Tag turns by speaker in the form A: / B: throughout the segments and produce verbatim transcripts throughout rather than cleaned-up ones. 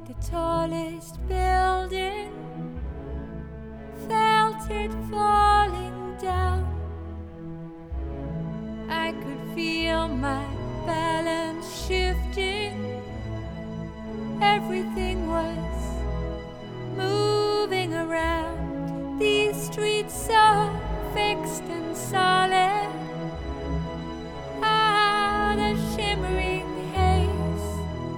A: the tallest building, felt it falling down. I could feel my balance shifting. Everything was moving around. These streets so fixed and solid. Ah, the shimmering haze,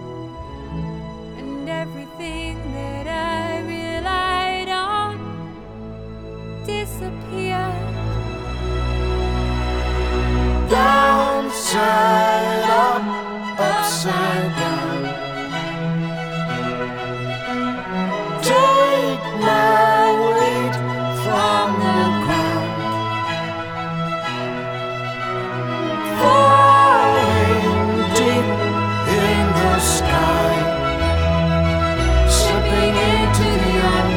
A: and everything that I relied on disappeared.
B: Downside up, upside down. Take my weight from the ground. Falling deep in the sky, slipping into the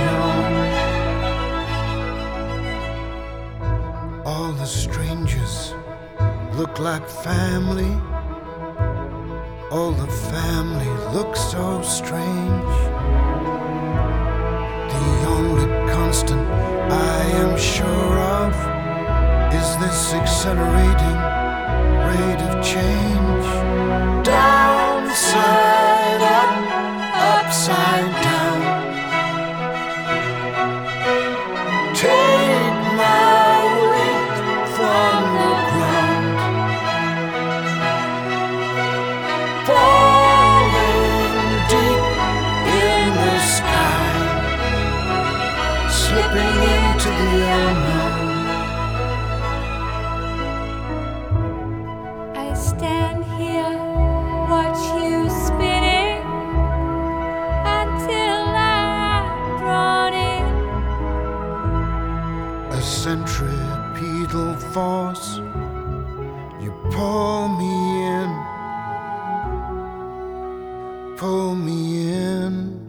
B: unknown. All the strangers look like family. All the family looks so strange. The only constant I am sure of is this accelerating rate of change. Downside up, upside down. Take my weight from the ground. Falling deep in the sky, slipping into the unknown.
A: I stand here, watch you spinning until I'm drawn in.
B: A centripetal force, you pull me in, pull me in.